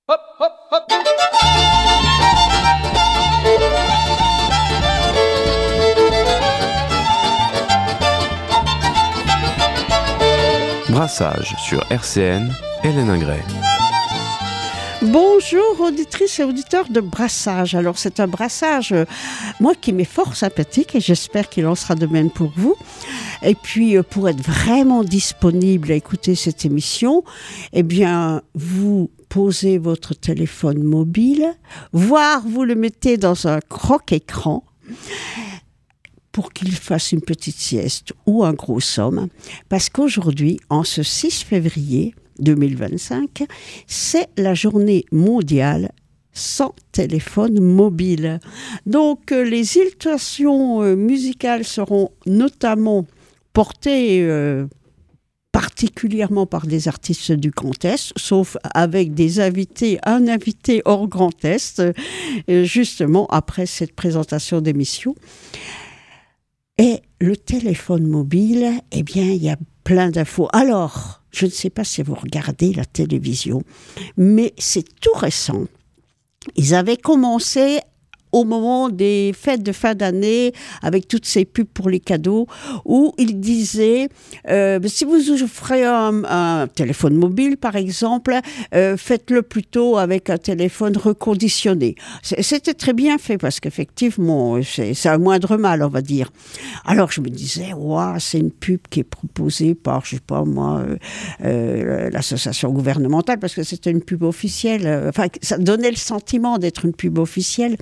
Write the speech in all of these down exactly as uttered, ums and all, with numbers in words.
Hop, hop, hop. Brassage sur R C N, Hélène Ingray. Bonjour auditrices et auditeurs de Brassage. Alors c'est un brassage, euh, moi qui m'est fort sympathique et j'espère qu'il en sera de même pour vous. Et puis euh, pour être vraiment disponible à écouter cette émission, eh bien vous posez votre téléphone mobile, voire vous le mettez dans un croque-écran pour qu'il fasse une petite sieste ou un gros somme. Parce qu'aujourd'hui, en ce six février deux mille vingt-cinq, c'est la journée mondiale sans téléphone mobile. Donc, euh, les illustrations euh, musicales seront notamment portées euh, particulièrement par des artistes du Grand Est, sauf avec des invités, un invité hors Grand Est, euh, justement après cette présentation d'émission. Et le téléphone mobile, eh bien, il y a plein d'infos. Alors, je ne sais pas si vous regardez la télévision, mais c'est tout récent. Ils avaient commencé au moment des fêtes de fin d'année, avec toutes ces pubs pour les cadeaux, où ils disaient, euh, si vous offrez un, un téléphone mobile, par exemple, euh, faites-le plutôt avec un téléphone reconditionné. C'était très bien fait, parce qu'effectivement, c'est, c'est un moindre mal, on va dire. Alors, je me disais, waouh, c'est une pub qui est proposée par, je sais pas moi, euh, euh, l'association gouvernementale, parce que c'était une pub officielle. Euh, enfin, ça donnait le sentiment d'être une pub officielle.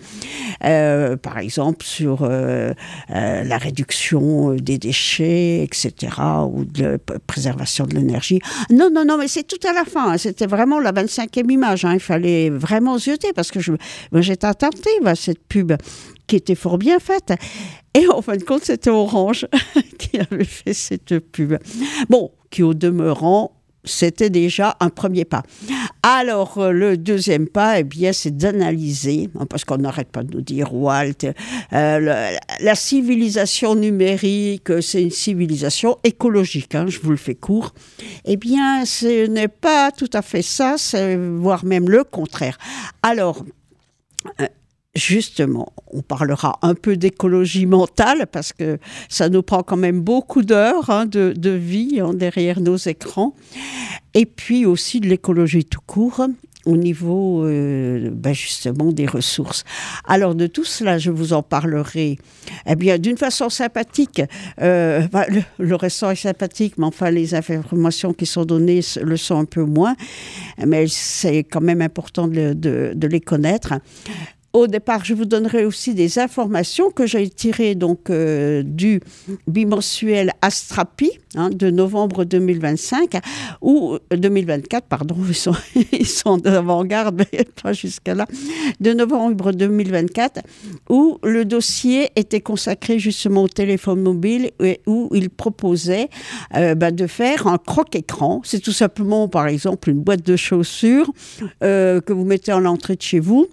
Euh, par exemple sur euh, euh, la réduction des déchets, et cetera, ou de la préservation de l'énergie. Non, non, non, mais c'est tout à la fin. Hein. C'était vraiment la vingt-cinquième image. Hein. Il fallait vraiment zioter parce que je, moi, j'étais attentive à cette pub qui était fort bien faite. Et en fin de compte, c'était Orange qui avait fait cette pub. Bon, qui au demeurant, c'était déjà un premier pas. Alors, le deuxième pas, eh bien, c'est d'analyser, parce qu'on n'arrête pas de nous dire, Walt, euh, le, la civilisation numérique, c'est une civilisation écologique, hein, je vous le fais court. Eh bien, ce n'est pas tout à fait ça, c'est, voire même le contraire. Alors, euh, justement, on parlera un peu d'écologie mentale parce que ça nous prend quand même beaucoup d'heures hein, de, de vie hein, derrière nos écrans. Et puis aussi de l'écologie tout court au niveau euh, ben justement des ressources. Alors de tout cela, je vous en parlerai eh bien, d'une façon sympathique. Euh, ben, le, le restant est sympathique, mais enfin les informations qui sont données le sont un peu moins. Mais c'est quand même important de, de, de les connaître. Au départ, je vous donnerai aussi des informations que j'ai tirées donc, euh, du bimensuel Astrapi hein, de novembre deux mille vingt-cinq, ou deux mille vingt-quatre, pardon, ils sont, ils sont d'avant-garde, mais pas jusqu'à là, de novembre deux mille vingt-quatre, où le dossier était consacré justement au téléphone mobile et où il proposait euh, bah, de faire un croque-écran. C'est tout simplement, par exemple, une boîte de chaussures euh, que vous mettez en entrée de chez vous.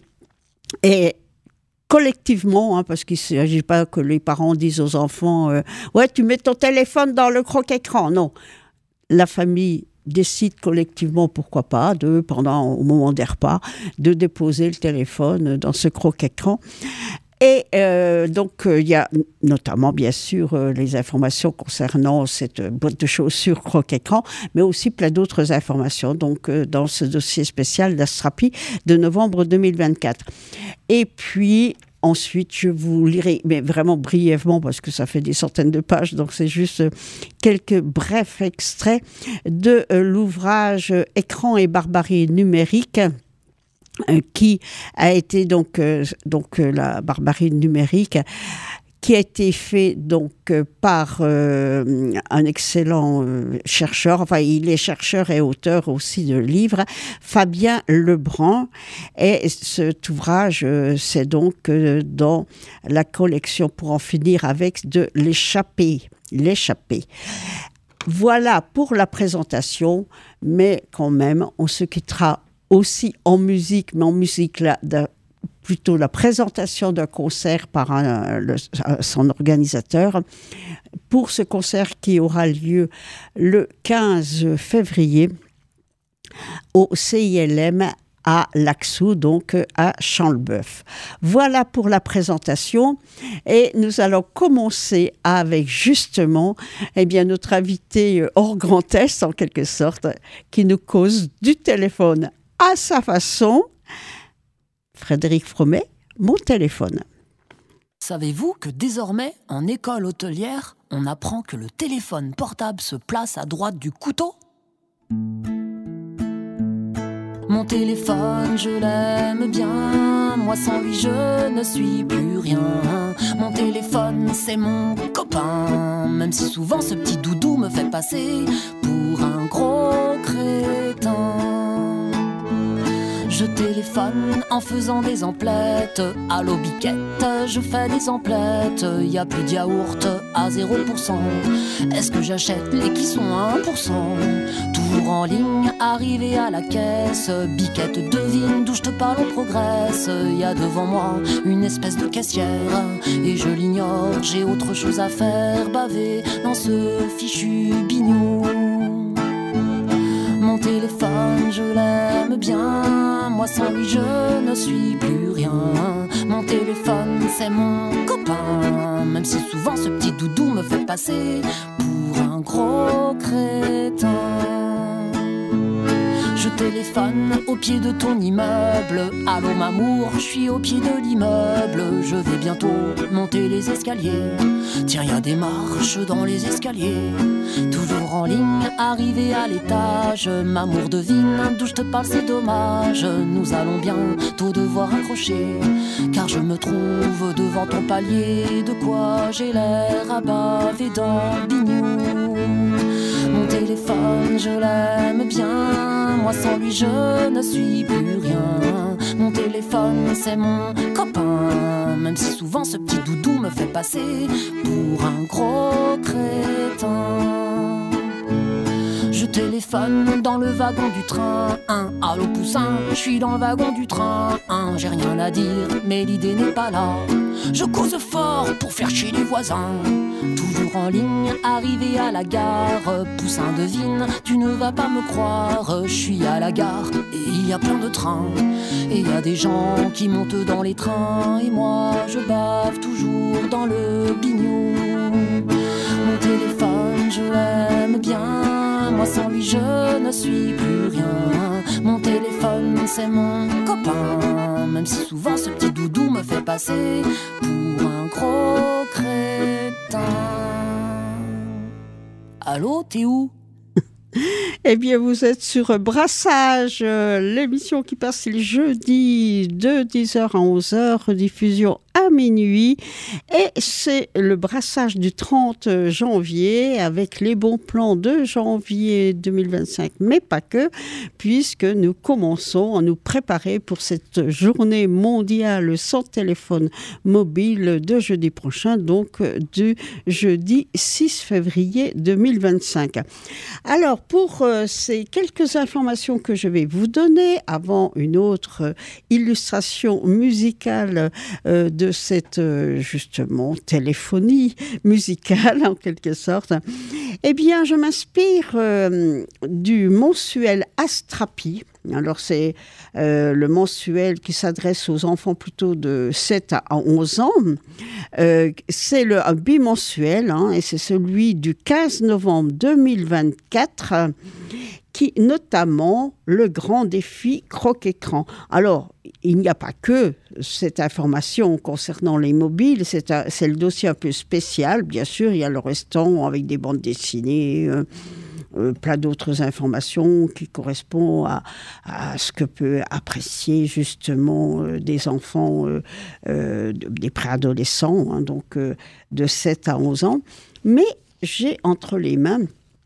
Et collectivement, hein, parce qu'il ne s'agit pas que les parents disent aux enfants euh, « Ouais, tu mets ton téléphone dans le croque-écran ». Non, la famille décide collectivement, pourquoi pas, de, pendant, au moment des repas, de déposer le téléphone dans ce croque-écran. Et euh, donc, il euh, y a notamment, bien sûr, euh, les informations concernant cette boîte de chaussures croque-écran, mais aussi plein d'autres informations donc, euh, dans ce dossier spécial d'Astrapi de novembre deux mille vingt-quatre. Et puis, ensuite, je vous lirai, mais vraiment brièvement, parce que ça fait des centaines de pages, donc c'est juste quelques brefs extraits de euh, l'ouvrage « Écran et barbarie numérique », qui a été donc, euh, donc euh, la barbarie numérique, qui a été fait donc euh, par euh, un excellent euh, chercheur, enfin il est chercheur et auteur aussi de livres, Fabien Lebrun. Et cet ouvrage, euh, c'est donc euh, dans la collection Pour en finir avec de l'échappée. L'échappée. Voilà pour la présentation, mais quand même, on se quittera aussi en musique, mais en musique là, de, plutôt la présentation d'un concert par un, le, son organisateur, pour ce concert qui aura lieu le quinze février au C I L M à Laxou, donc à Champ-le-Bœuf. Voilà pour la présentation et nous allons commencer avec justement eh bien, notre invité hors Grand Est en quelque sorte qui nous cause du téléphone à sa façon. Frédéric Fromet, mon téléphone. Savez-vous que désormais, en école hôtelière, on apprend que le téléphone portable se place à droite du couteau ? Mon téléphone, je l'aime bien. Moi, sans lui, je ne suis plus rien. Mon téléphone, c'est mon copain. Même si souvent, ce petit doudou me fait passer pour un gros crétin. Je téléphone en faisant des emplettes. Allô biquette, je fais des emplettes. Y a plus de yaourt à zéro pour cent. Est-ce que j'achète les qui sont à un pour cent? Toujours en ligne, arrivé à la caisse. Biquette, devine d'où je te parle, on progresse. Y a devant moi une espèce de caissière et je l'ignore, j'ai autre chose à faire. Baver dans ce fichu bignou. Mon téléphone, je l'aime bien. Moi sans lui, je ne suis plus rien. Mon téléphone, c'est mon copain. Même si souvent ce petit doudou me fait passer pour un gros crétin. Je téléphone au pied de ton immeuble. Allô Mamour, je suis au pied de l'immeuble. Je vais bientôt monter les escaliers. Tiens, y a des marches dans les escaliers. Toujours en ligne, arrivé à l'étage. Mamour, devine d'où je te parle, c'est dommage. Nous allons bientôt devoir accrocher, car je me trouve devant ton palier. De quoi j'ai l'air à baver dans le bignou. Mon téléphone, je l'aime bien. Moi sans lui, je ne suis plus rien. Mon téléphone, c'est mon copain. Même si souvent ce petit doudou me fait passer pour un gros crétin. Je téléphone dans le wagon du train. Un allô poussin, je suis dans le wagon du train. Un, j'ai rien à dire, mais l'idée n'est pas là. Je cause fort pour faire chier les voisins. Toujours en ligne, arrivé à la gare. Poussin, devine, tu ne vas pas me croire. Je suis à la gare et il y a plein de trains. Et il y a des gens qui montent dans les trains. Et moi, je bave toujours dans le bignou. Mon téléphone, je l'aime bien. Moi sans lui, je ne suis plus rien. Mon téléphone, c'est mon copain. Même si souvent ce petit doudou me fait passer pour un gros crétin. Allô, t'es où? Eh bien, vous êtes sur Brassage, euh, l'émission qui passe le jeudi de dix heures à onze heures, rediffusion à minuit. Et c'est le brassage du trente janvier avec les bons plans de janvier deux mille vingt-cinq, mais pas que, puisque nous commençons à nous préparer pour cette journée mondiale sans téléphone mobile de jeudi prochain, donc du jeudi six février deux mille vingt-cinq. Alors, pour euh, ces quelques informations que je vais vous donner, avant une autre euh, illustration musicale euh, de cette, euh, justement, téléphonie musicale, en quelque sorte, eh bien, je m'inspire euh, du mensuel Astrapi. Alors, c'est euh, le mensuel qui s'adresse aux enfants plutôt de sept à onze ans. Euh, c'est le, un bimensuel, hein, et c'est celui du quinze novembre deux mille vingt-quatre, euh, qui notamment le grand défi croc-écran. Alors, il n'y a pas que cette information concernant les mobiles, c'est, un, c'est le dossier un peu spécial, bien sûr, il y a le restant avec des bandes dessinées, euh, Euh, plein d'autres informations qui correspondent à, à ce que peut apprécier justement euh, des enfants, euh, euh, des préadolescents, hein, donc euh, de sept à onze ans. Mais j'ai entre les mains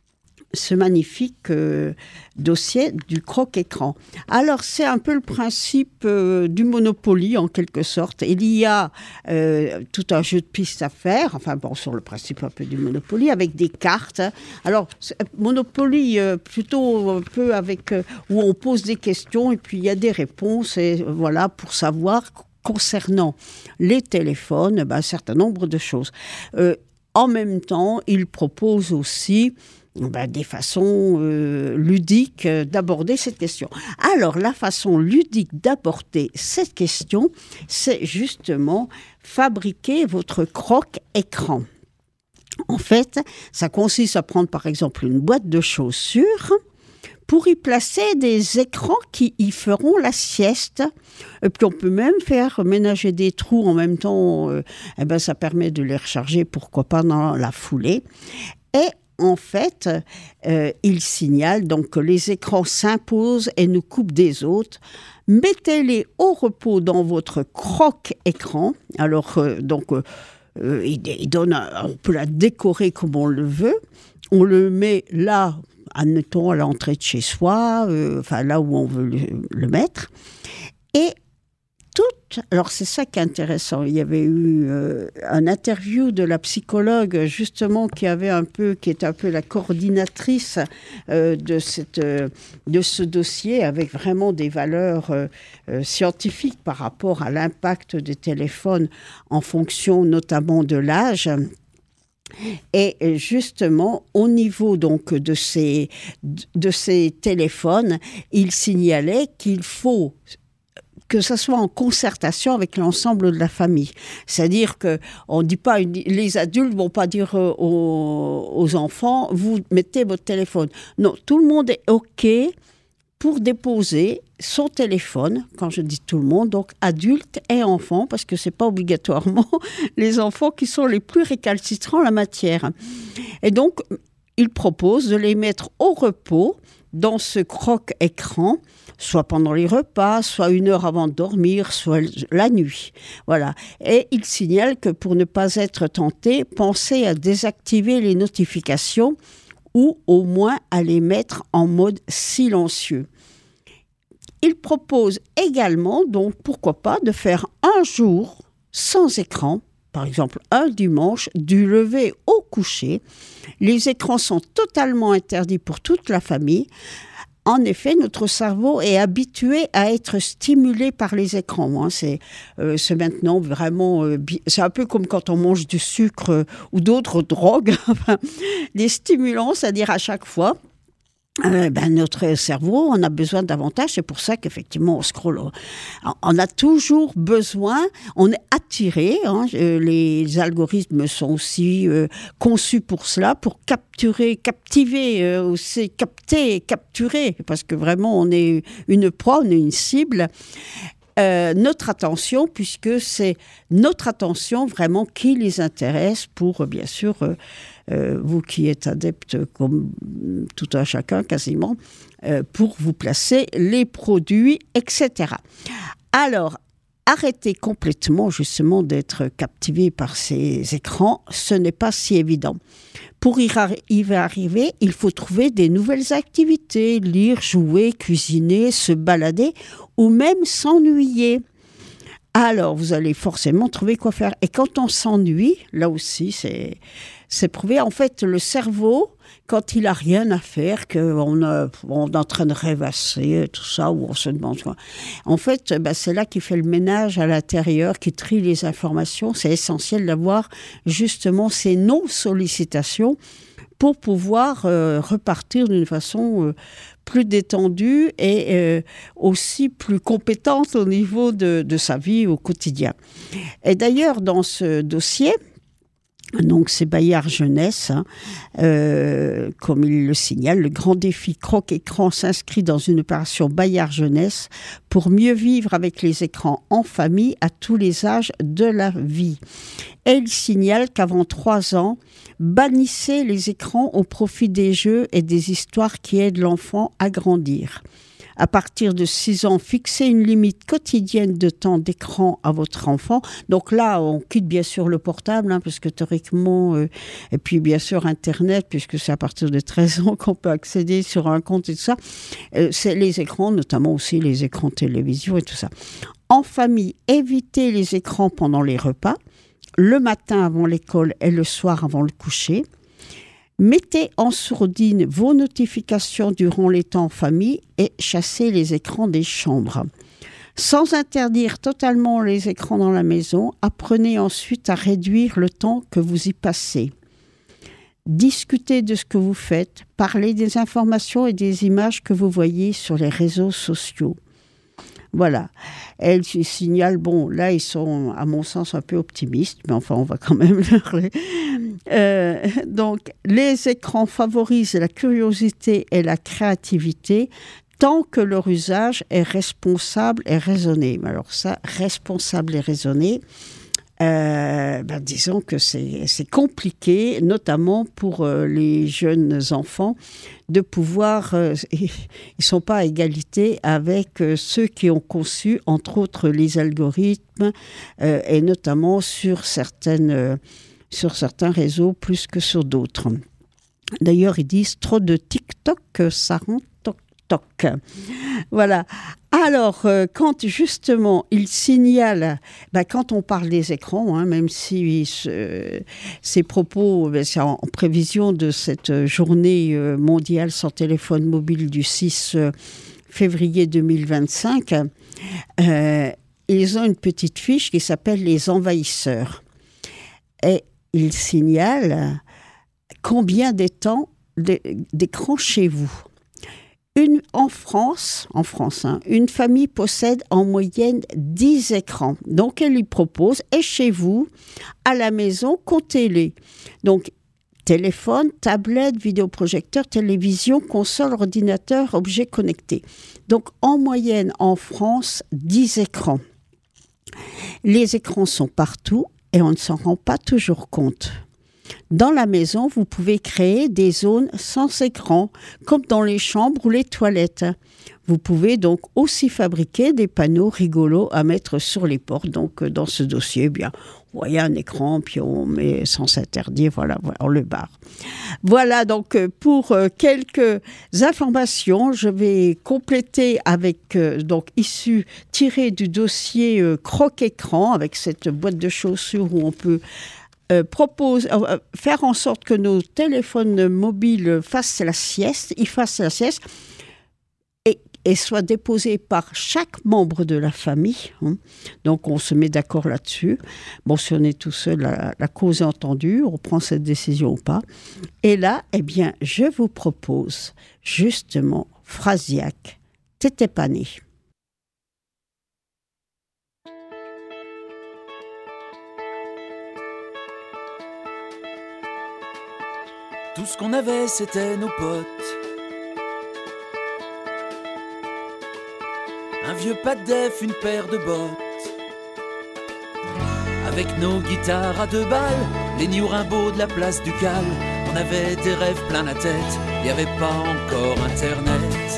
ce magnifique euh, dossier du croc-écran. Alors, c'est un peu le principe euh, du Monopoly, en quelque sorte. Il y a euh, tout un jeu de pistes à faire, enfin, bon, sur le principe un peu du Monopoly, avec des cartes. Alors, Monopoly, euh, plutôt un peu avec... Euh, où on pose des questions, et puis il y a des réponses, et euh, voilà, pour savoir, concernant les téléphones, ben, un certain nombre de choses. Euh, en même temps, il propose aussi ben, des façons euh, ludiques euh, d'aborder cette question. Alors, la façon ludique d'aborder cette question, c'est justement fabriquer votre croque-écran. En fait, ça consiste à prendre par exemple une boîte de chaussures pour y placer des écrans qui y feront la sieste. Et puis on peut même faire ménager des trous en même temps. Euh, eh ben, ça permet de les recharger, pourquoi pas dans la foulée. Et en fait, euh, il signale donc que les écrans s'imposent et nous coupent des autres. Mettez-les au repos dans votre croque-écran. Alors, euh, donc... Euh, Euh, il, il donne un, on peut la décorer comme on le veut. On le met là, admettons, à l'entrée de chez soi, euh, enfin là où on veut le, le mettre. Et tout, alors c'est ça qui est intéressant. Il y avait eu euh, un interview de la psychologue justement qui avait un peu, qui est un peu la coordinatrice euh, de cette, euh, de ce dossier avec vraiment des valeurs euh, euh, scientifiques par rapport à l'impact des téléphones en fonction notamment de l'âge. Et justement, au niveau donc de ces, de ces téléphones, il signalait qu'il faut que ça soit en concertation avec l'ensemble de la famille. C'est-à-dire qu'on ne dit pas, les adultes ne vont pas dire aux, aux enfants, vous mettez votre téléphone. Non, tout le monde est OK pour déposer son téléphone, quand je dis tout le monde, donc adultes et enfants, parce que ce n'est pas obligatoirement les enfants qui sont les plus récalcitrants en la matière. Et donc, il propose de les mettre au repos dans ce croque-écran, soit pendant les repas, soit une heure avant de dormir, soit la nuit. Voilà. Et il signale que pour ne pas être tenté, pensez à désactiver les notifications ou au moins à les mettre en mode silencieux. Il propose également, donc pourquoi pas, de faire un jour sans écran, par exemple un dimanche, du lever au coucher. Les écrans sont totalement interdits pour toute la famille. En effet, notre cerveau est habitué à être stimulé par les écrans. Hein. C'est, euh, c'est maintenant vraiment... Euh, bi- c'est un peu comme quand on mange du sucre euh, ou d'autres drogues. Des stimulants, c'est-à-dire à chaque fois... Euh, ben, notre cerveau, on a besoin davantage. C'est pour ça qu'effectivement, on scrolle. On a toujours besoin, on est attiré. Hein, les algorithmes sont aussi euh, conçus pour cela, pour capturer, captiver, euh, aussi capter, capturer, parce que vraiment, on est une proie, on est une cible. Euh, notre attention, puisque c'est notre attention vraiment qui les intéresse pour, bien sûr, euh, euh, vous qui êtes adepte comme tout un chacun quasiment, euh, pour vous placer les produits, et cetera. Alors, arrêter complètement justement d'être captivé par ces écrans, ce n'est pas si évident. Pour y arriver, il faut trouver des nouvelles activités, lire, jouer, cuisiner, se balader ou même s'ennuyer. Alors, vous allez forcément trouver quoi faire. Et quand on s'ennuie, là aussi, c'est, c'est prouvé. En fait, le cerveau, quand il n'a rien à faire, qu'on a, on est en train de rêvasser, tout ça, ou on se demande quoi. En fait, ben, c'est là qu'il fait le ménage à l'intérieur, qui trie les informations. C'est essentiel d'avoir justement ces non-sollicitations pour pouvoir euh, repartir d'une façon... Euh, plus détendue et euh, aussi plus compétente au niveau de, de sa vie au quotidien. Et d'ailleurs, dans ce dossier, donc c'est Bayard Jeunesse, hein, euh, comme il le signale, le grand défi croque-écran s'inscrit dans une opération Bayard Jeunesse pour mieux vivre avec les écrans en famille à tous les âges de la vie. Et il signale qu'avant trois ans, bannissez les écrans au profit des jeux et des histoires qui aident l'enfant à grandir. À partir de six ans, fixez une limite quotidienne de temps d'écran à votre enfant. Donc là, on quitte bien sûr le portable, hein, parce que théoriquement, euh, et puis bien sûr Internet, puisque c'est à partir de treize ans qu'on peut accéder sur un compte et tout ça. Euh, c'est les écrans, notamment aussi les écrans télévision et tout ça. En famille, évitez les écrans pendant les repas, le matin avant l'école et le soir avant le coucher. Mettez en sourdine vos notifications durant les temps en famille et chassez les écrans des chambres. Sans interdire totalement les écrans dans la maison, apprenez ensuite à réduire le temps que vous y passez. discutez de ce que vous faites, parlez des informations et des images que vous voyez sur les réseaux sociaux. Voilà. Elle signale, bon, là, ils sont, à mon sens, un peu optimistes, mais enfin, on va quand même leur... Euh, donc, les écrans favorisent la curiosité et la créativité tant que leur usage est responsable et raisonné. Alors ça, responsable et raisonné, euh, ben, disons que c'est, c'est compliqué, notamment pour euh, les jeunes enfants, de pouvoir... Euh, ils ne sont pas à égalité avec euh, ceux qui ont conçu, entre autres, les algorithmes, euh, et notamment sur certaines... Euh, sur certains réseaux plus que sur d'autres. D'ailleurs, ils disent trop de TikTok, ça rend toc-toc. Voilà. Alors, euh, quand justement, ils signalent, ben, quand on parle des écrans, hein, même si euh, ces propos, ben, c'est en, en prévision de cette journée euh, mondiale sans téléphone mobile du six février deux mille vingt-cinq, euh, ils ont une petite fiche qui s'appelle « Les envahisseurs ». Et il signale combien d'écrans d'écran chez vous. Une, en France, en France hein, une famille possède en moyenne dix écrans. Donc, elle lui propose, et chez vous, à la maison, comptez-les. Donc, téléphone, tablette, vidéoprojecteur, télévision, console, ordinateur, objets connectés. Donc, en moyenne, en France, dix écrans. Les écrans sont partout. Et on ne s'en rend pas toujours compte. Dans la maison, vous pouvez créer des zones sans écran, comme dans les chambres ou les toilettes. Vous pouvez donc aussi fabriquer des panneaux rigolos à mettre sur les portes. Donc, dans ce dossier, eh bien, vous voyez un écran, puis on met sans interdire, voilà, voilà, on le barre. Voilà, donc, pour quelques informations, je vais compléter avec, donc, issu, tiré du dossier euh, Croc-Écran, avec cette boîte de chaussures où on peut euh, propose, euh, faire en sorte que nos téléphones mobiles fassent la sieste, ils fassent la sieste, et soit déposé par chaque membre de la famille. Hein. Donc, on se met d'accord là-dessus. Bon, si on est tout seul, la, la cause est entendue, on prend cette décision ou pas. Et là, eh bien, je vous propose justement Phrasiaque, t'étais pas né. Tout ce qu'on avait, c'était nos potes. Un vieux pas de def, une paire de bottes. Avec nos guitares à deux balles, les New Rimbaud de la place du Cal. On avait des rêves plein la tête, y avait pas encore internet.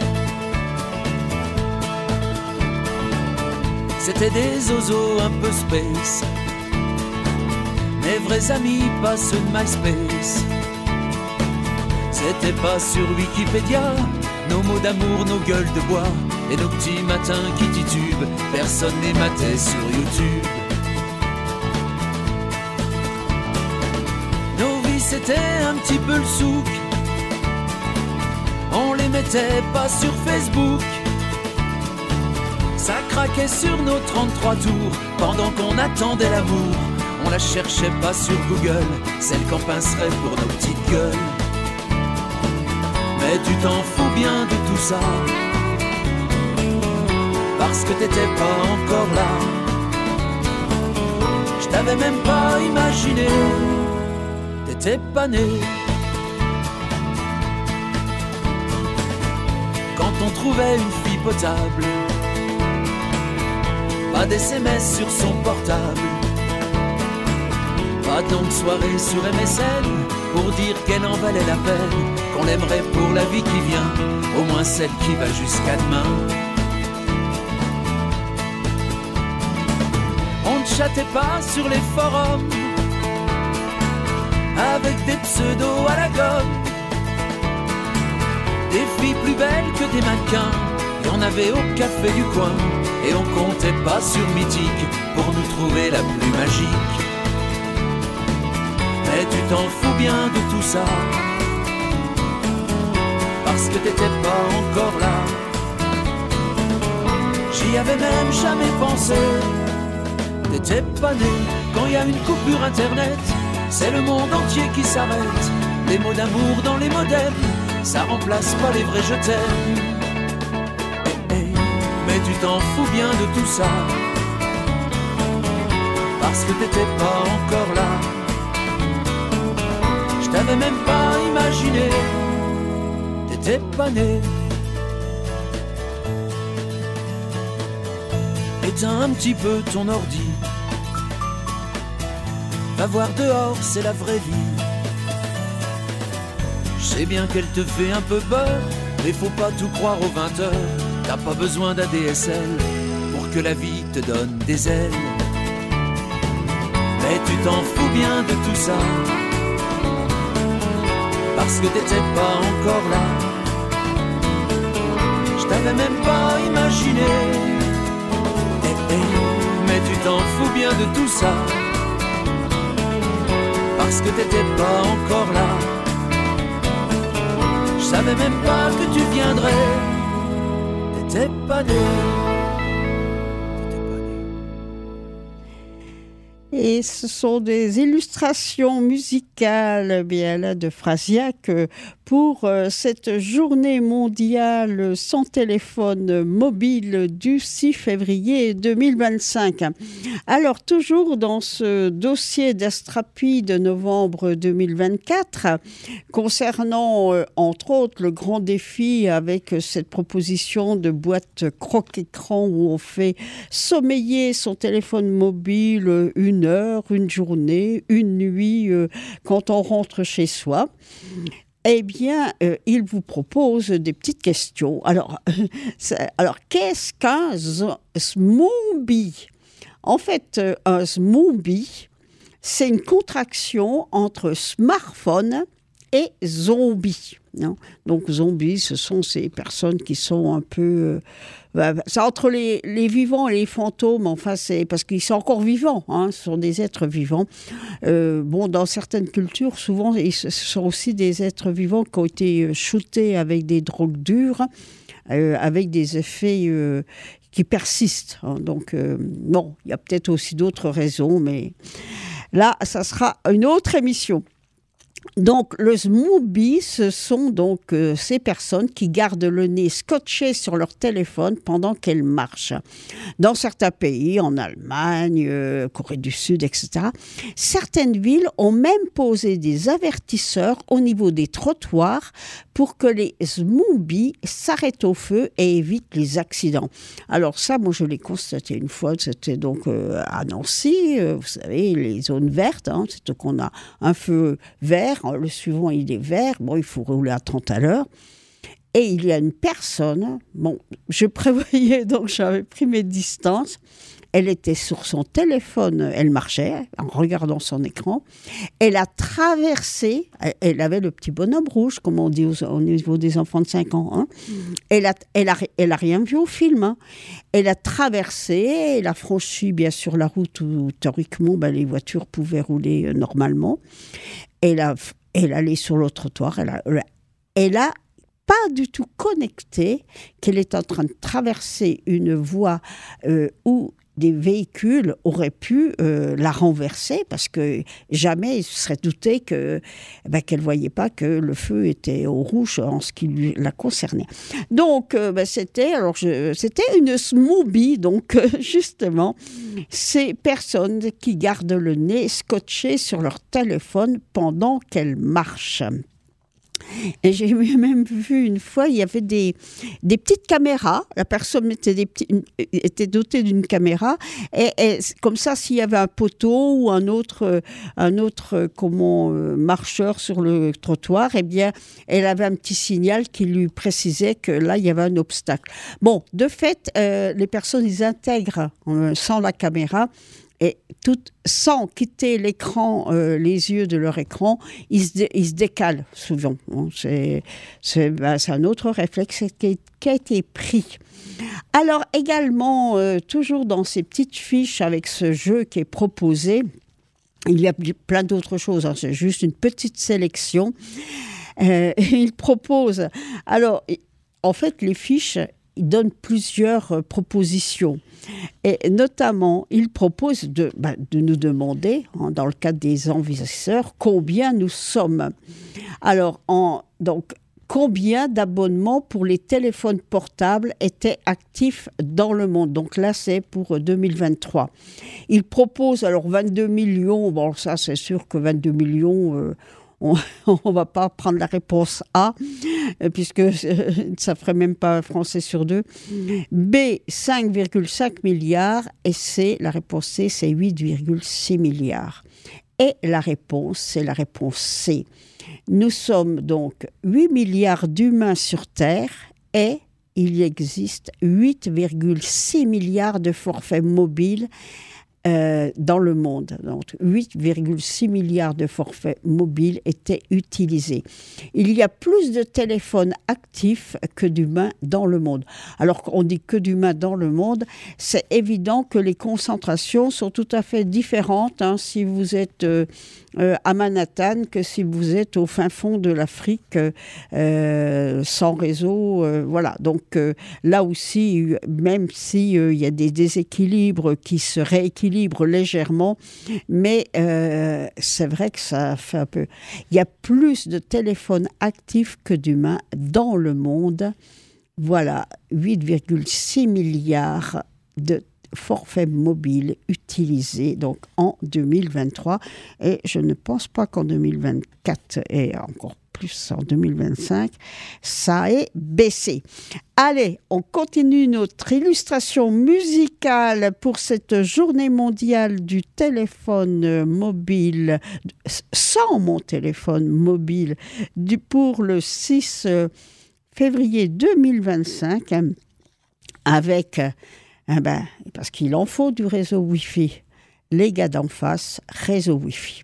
C'était des zozos un peu space, mes vrais amis, pas ceux de MySpace. C'était pas sur Wikipédia, nos mots d'amour, nos gueules de bois et nos petits matins qui titubent, personne n'est maté sur YouTube. Nos vies c'était un petit peu le souk, on les mettait pas sur Facebook. Ça craquait sur nos trente-trois tours, pendant qu'on attendait l'amour. On la cherchait pas sur Google, celle qu'on pincerait pour nos petites gueules. Mais tu t'en fous bien de tout ça, parce que t'étais pas encore là. Je t'avais même pas imaginé, t'étais pas né. Quand on trouvait une fille potable, pas d'S M S sur son portable, pas de longue soirée sur M S N pour dire qu'elle en valait la peine, qu'on l'aimerait pour la vie qui vient, au moins celle qui va jusqu'à demain. On ne chattait pas sur les forums avec des pseudos à la gomme, des filles plus belles que des mannequins, il y en avait au café du coin. Et on comptait pas sur Mythique pour nous trouver la plus magique. Mais tu t'en fous bien de tout ça, parce que t'étais pas encore là. J'y avais même jamais pensé, t'étais pas né. Quand y a une coupure internet, c'est le monde entier qui s'arrête. des mots d'amour dans les modems, ça remplace pas les vrais je t'aime. Eh, eh, mais tu t'en fous bien de tout ça, parce que t'étais pas encore là. Je t'avais même pas imaginé, t'étais pas né. Éteins un petit peu ton ordi, va voir dehors, c'est la vraie vie. Je sais bien qu'elle te fait un peu peur, mais faut pas tout croire aux vingt heures. T'as pas besoin d'A D S L pour que la vie te donne des ailes. Mais tu t'en fous bien de tout ça, parce que t'étais pas encore là. Je t'avais même pas imaginé. Eh, eh, mais tu t'en fous bien de tout ça, parce que t'étais pas encore là. Je savais même pas que tu viendrais, t'étais pas né. Et ce sont des illustrations musicales bien là, de Frasiac pour euh, cette journée mondiale sans téléphone mobile du six février deux mille vingt-cinq. Alors, toujours dans ce dossier d'Astrapi de novembre deux mille vingt-quatre, concernant, euh, entre autres, le grand défi avec cette proposition de boîte croque-écran où on fait sommeiller son téléphone mobile une heure, une journée, une nuit, euh, quand on rentre chez soi. Eh bien, euh, il vous propose des petites questions. Alors, alors qu'est-ce qu'un smoothie ? En fait, euh, un smoothie, c'est une contraction entre smartphone et zombie. Non ? Donc, zombies, ce sont ces personnes qui sont un peu... Euh, c'est entre les, les vivants et les fantômes, enfin, c'est parce qu'ils sont encore vivants, hein, ce sont des êtres vivants. Euh, bon, dans certaines cultures, souvent, ce sont aussi des êtres vivants qui ont été shootés avec des drogues dures, euh, avec des effets euh, qui persistent. Hein. Donc, euh, bon, il y a peut-être aussi d'autres raisons, mais là, ça sera une autre émission. Donc, le smoothie, ce sont donc euh, ces personnes qui gardent le nez scotché sur leur téléphone pendant qu'elles marchent. Dans certains pays, en Allemagne, euh, Corée du Sud, et cetera, certaines villes ont même posé des avertisseurs au niveau des trottoirs pour que les smoothies s'arrêtent au feu et évitent les accidents. Alors ça, moi, je l'ai constaté une fois, c'était donc euh, à Nancy, euh, vous savez, les zones vertes, hein, c'est qu'on a un feu vert, le suivant il est vert, bon il faut rouler à trente à l'heure, et il y a une personne, bon je prévoyais donc j'avais pris mes distances, elle était sur son téléphone, elle marchait en regardant son écran, elle a traversé, elle avait le petit bonhomme rouge comme on dit au, au niveau des enfants de cinq ans, hein. mmh. elle, a, elle, a, elle a rien vu au film, hein. Elle a traversé, elle a franchi bien sûr la route où théoriquement ben, les voitures pouvaient rouler normalement. Elle a, elle allait sur le trottoir, elle a, elle a pas du tout connecté qu'elle est en train de traverser une voie euh, où des véhicules auraient pu euh, la renverser parce que jamais il se serait douté que, ben, qu'elle ne voyait pas que le feu était au rouge en ce qui lui, la concernait. Donc, euh, ben, c'était, alors je, c'était une smoothie, donc euh, justement, ces personnes qui gardent le nez scotché sur leur téléphone pendant qu'elles marchent. Et j'ai même vu une fois, il y avait des, des petites caméras. La personne était, des petits, était dotée d'une caméra. Et, et comme ça, s'il y avait un poteau ou un autre, un autre comment, marcheur sur le trottoir, eh bien, elle avait un petit signal qui lui précisait que là, il y avait un obstacle. Bon, de fait, euh, les personnes, ils intègrent euh, sans la caméra. Et tout, sans quitter l'écran, euh, les yeux de leur écran, ils se, dé, ils se décalent souvent. Hein. C'est, c'est, ben, c'est un autre réflexe qui, qui a été pris. Alors également, euh, toujours dans ces petites fiches avec ce jeu qui est proposé, il y a plein d'autres choses, hein, c'est juste une petite sélection. Euh, il propose... Alors, en fait, les fiches... il donne plusieurs euh, propositions. Et notamment, il propose de, bah, de nous demander, hein, dans le cadre des investisseurs, combien nous sommes. Alors, en, donc, combien d'abonnements pour les téléphones portables étaient actifs dans le monde. Donc là, c'est pour deux mille vingt-trois. Il propose alors vingt-deux millions. Bon, ça, c'est sûr que vingt-deux millions, euh, on ne va pas prendre la réponse A, euh, puisque euh, ça ne ferait même pas un Français sur deux. B, cinq virgule cinq milliards. Et C, la réponse C, c'est huit virgule six milliards. Et la réponse, c'est la réponse C. Nous sommes donc huit milliards d'humains sur Terre et il existe huit virgule six milliards de forfaits mobiles euh, dans le monde. Donc huit virgule six milliards de forfaits mobiles étaient utilisés. Il y a plus de téléphones actifs que d'humains dans le monde. Alors qu'on dit que d'humains dans le monde, c'est évident que les concentrations sont tout à fait différentes hein, si vous êtes euh, Euh, à Manhattan que si vous êtes au fin fond de l'Afrique euh, sans réseau. Euh, voilà. Donc euh, là aussi, même s'il euh, y a des déséquilibres qui se rééquilibrent légèrement, mais euh, c'est vrai que ça fait un peu... Il y a plus de téléphones actifs que d'humains dans le monde. Voilà, huit virgule six milliards de forfaits mobiles utilisés donc en deux mille vingt-trois et je ne pense pas qu'en deux mille vingt-quatre et encore plus en deux mille vingt-cinq ça ait baissé. Allez, on continue notre illustration musicale pour cette journée mondiale du téléphone mobile, sans mon téléphone mobile, du, pour le six février deux mille vingt-cinq avec Eh ben, parce qu'il en faut du réseau Wi-Fi. Les gars d'en face, réseau Wi-Fi.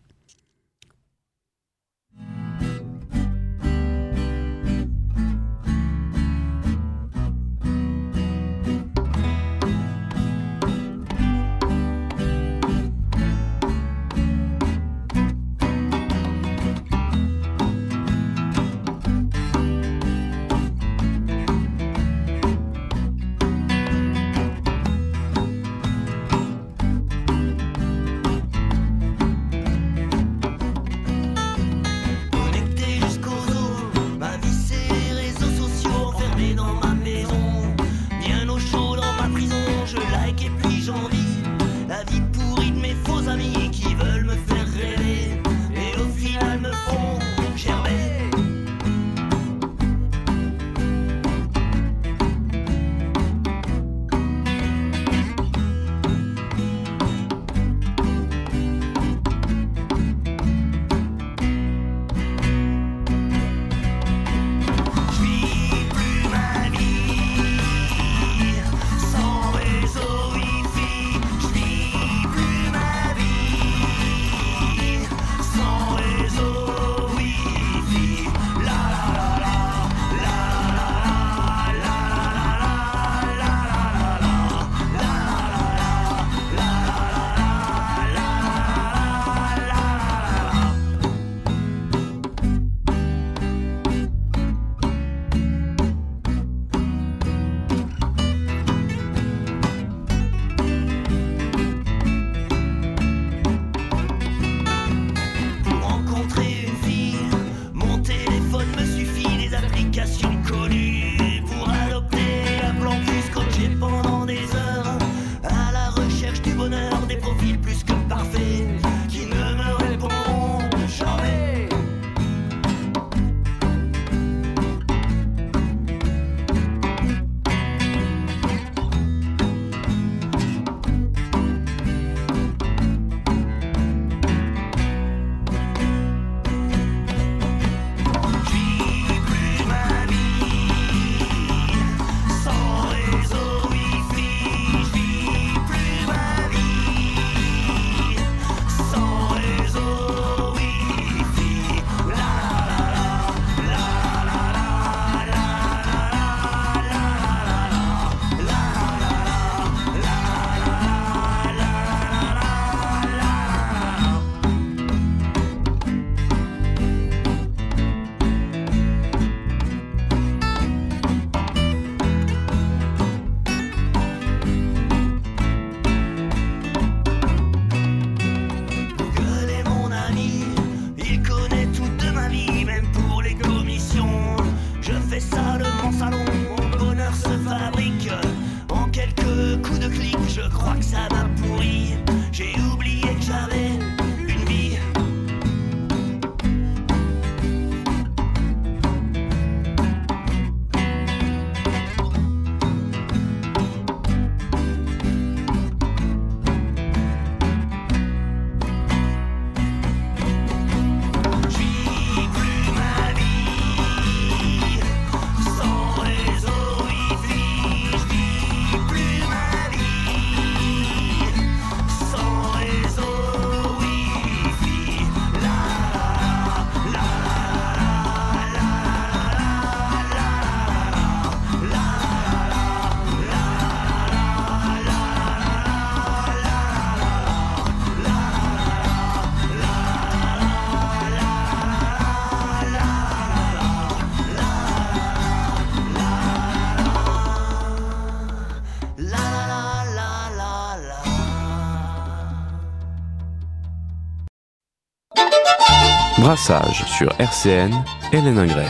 Brassage sur R C N, Hélène Ingray.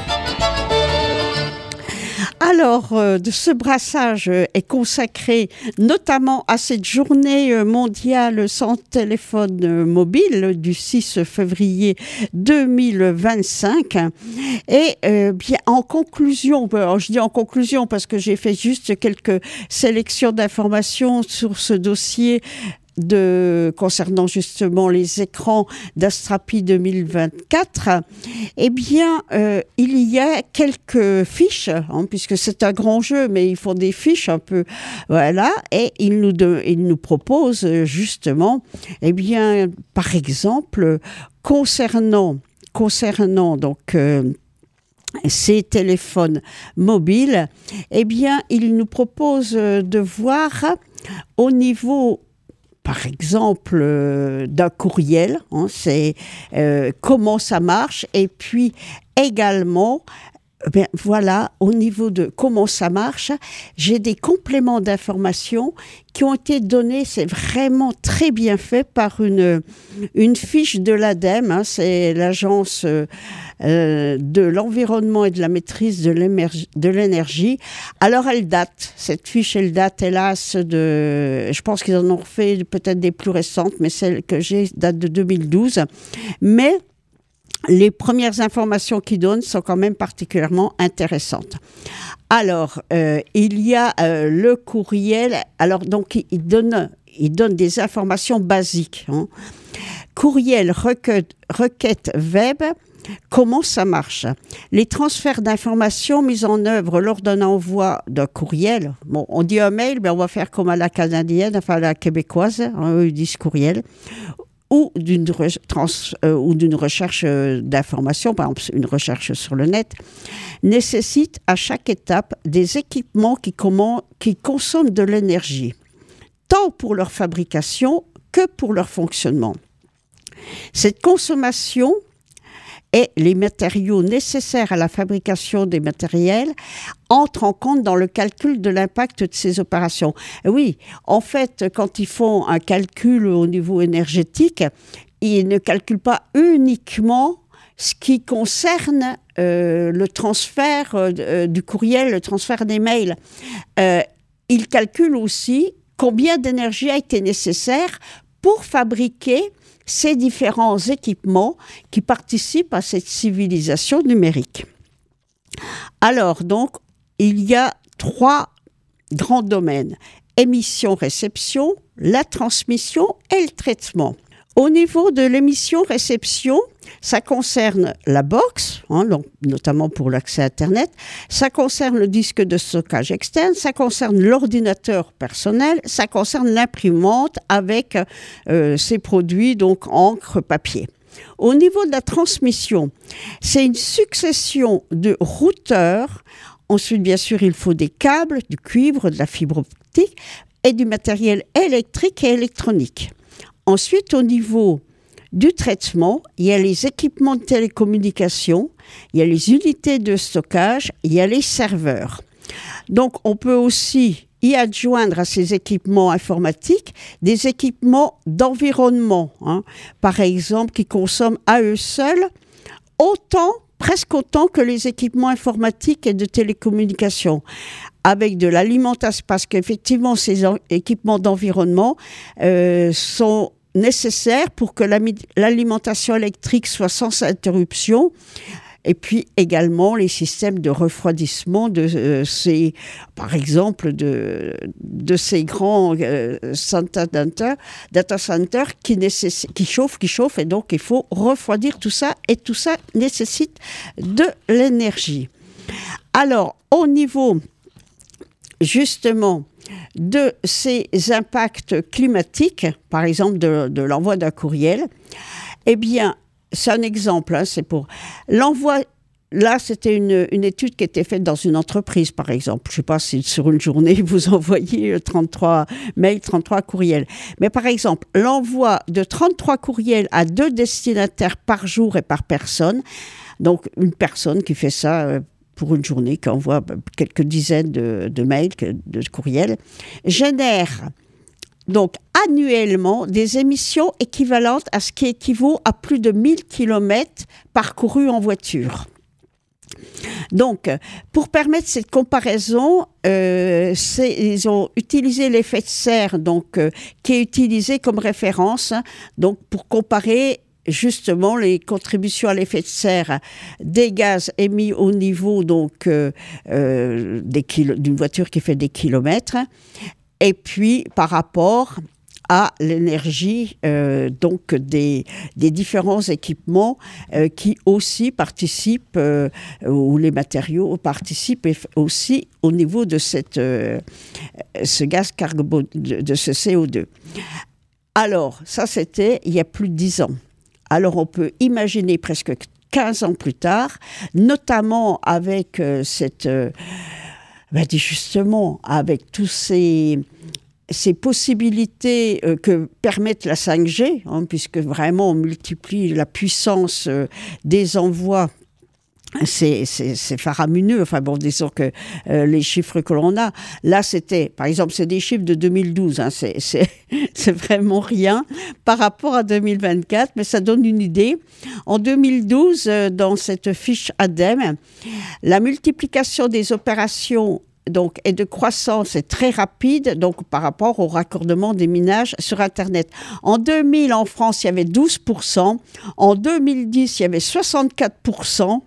Alors, euh, de ce brassage euh, est consacré notamment à cette journée euh, mondiale sans téléphone euh, mobile du six février deux mille vingt-cinq. Et euh, bien, en conclusion, alors je dis en conclusion parce que j'ai fait juste quelques sélections d'informations sur ce dossier De, concernant justement les écrans d'Astrapi deux mille vingt-quatre, eh bien, euh, il y a quelques fiches, hein, puisque c'est un grand jeu, mais ils font des fiches un peu, voilà, et ils nous, de, ils nous proposent justement, eh bien, par exemple, concernant, concernant donc euh, ces téléphones mobiles, eh bien, ils nous proposent de voir au niveau par exemple, euh, d'un courriel, hein, c'est euh, comment ça marche, et puis également, ben, voilà, au niveau de comment ça marche, j'ai des compléments d'informations qui ont été donnés, c'est vraiment très bien fait par une, une fiche de l'ADEME, hein, c'est l'agence euh, euh, de l'environnement et de la maîtrise de l'énergie. Alors elle date, cette fiche elle date hélas de, je pense qu'ils en ont refait peut-être des plus récentes, mais celle que j'ai date de deux mille douze, mais les premières informations qu'ils donnent sont quand même particulièrement intéressantes. Alors, euh, il y a euh, le courriel. Alors, donc, il, il, donne, il donne des informations basiques. Hein. Courriel, requête, requête web, comment ça marche ? Les transferts d'informations mis en œuvre lors d'un envoi d'un courriel. Bon, on dit un mail, mais on va faire comme à la canadienne, enfin à la québécoise, hein, eux ils disent courriel. Ou d'une, re- trans, euh, ou d'une recherche euh, d'information, par exemple une recherche sur le net, nécessite à chaque étape des équipements qui, command, qui consomment de l'énergie, tant pour leur fabrication que pour leur fonctionnement. Cette consommation et les matériaux nécessaires à la fabrication des matériels entrent en compte dans le calcul de l'impact de ces opérations. Et oui, en fait, quand ils font un calcul au niveau énergétique, ils ne calculent pas uniquement ce qui concerne euh, le transfert euh, du courriel, le transfert des mails. Euh, ils calculent aussi combien d'énergie a été nécessaire pour fabriquer ces différents équipements qui participent à cette civilisation numérique. Alors, donc, il y a trois grands domaines. Émission-réception, la transmission et le traitement. Au niveau de l'émission-réception, ça concerne la box, hein, donc, notamment pour l'accès à Internet, ça concerne le disque de stockage externe, ça concerne l'ordinateur personnel, ça concerne l'imprimante avec euh, ses produits, donc encre, papier. Au niveau de la transmission, c'est une succession de routeurs. Ensuite, bien sûr, il faut des câbles, du cuivre, de la fibre optique et du matériel électrique et électronique. Ensuite, au niveau du traitement, il y a les équipements de télécommunication, il y a les unités de stockage, il y a les serveurs. Donc, on peut aussi y adjoindre à ces équipements informatiques des équipements d'environnement, hein, par exemple, qui consomment à eux seuls autant, presque autant que les équipements informatiques et de télécommunication, avec de l'alimentation, parce qu'effectivement, ces en- équipements d'environnement euh, sont nécessaires pour que l'alimentation électrique soit sans interruption, et puis également les systèmes de refroidissement de euh, ces, par exemple, de, de ces grands euh, data, data centers qui, nécess- qui chauffent, qui chauffent, et donc il faut refroidir tout ça, et tout ça nécessite de l'énergie. Alors, au niveau justement de ces impacts climatiques, par exemple de, de l'envoi d'un courriel, eh bien, c'est un exemple, hein, c'est pour l'envoi. Là, c'était une, une étude qui était faite dans une entreprise, par exemple. Je ne sais pas si sur une journée, vous envoyez trente-trois mails, trente-trois courriels. Mais par exemple, l'envoi de trente-trois courriels à deux destinataires par jour et par personne, donc une personne qui fait ça euh, pour une journée, qui envoie quelques dizaines de, de mails, de courriels, génère donc annuellement des émissions équivalentes à ce qui équivaut à plus de mille kilomètres parcourus en voiture. Donc, pour permettre cette comparaison, euh, c'est, ils ont utilisé l'effet de serre, donc, euh, qui est utilisé comme référence, hein, donc pour comparer justement les contributions à l'effet de serre des gaz émis au niveau donc, euh, euh, des kilo- d'une voiture qui fait des kilomètres, et puis par rapport à l'énergie euh, donc des, des différents équipements euh, qui aussi participent, euh, ou les matériaux participent aussi au niveau de cette, euh, ce gaz carbone, de, de ce C O deux. Alors, ça c'était il y a plus de dix ans. Alors on peut imaginer presque quinze ans plus tard, notamment avec euh, cette... Euh, ben justement, avec tous ces... ces possibilités euh, que permettent la cinq G, hein, puisque vraiment on multiplie la puissance euh, des envois, c'est, c'est, c'est faramineux. Enfin bon, disons que euh, les chiffres que l'on a, là c'était, par exemple, c'est des chiffres de deux mille douze, hein, c'est, c'est, c'est vraiment rien par rapport à deux mille vingt-quatre, mais ça donne une idée. En deux mille douze, euh, dans cette fiche A D E M, la multiplication des opérations donc, et de croissance est très rapide, donc par rapport au raccordement des ménages sur Internet. En deux mille, en France, il y avait douze pour cent. En deux mille dix, il y avait soixante-quatre pour cent.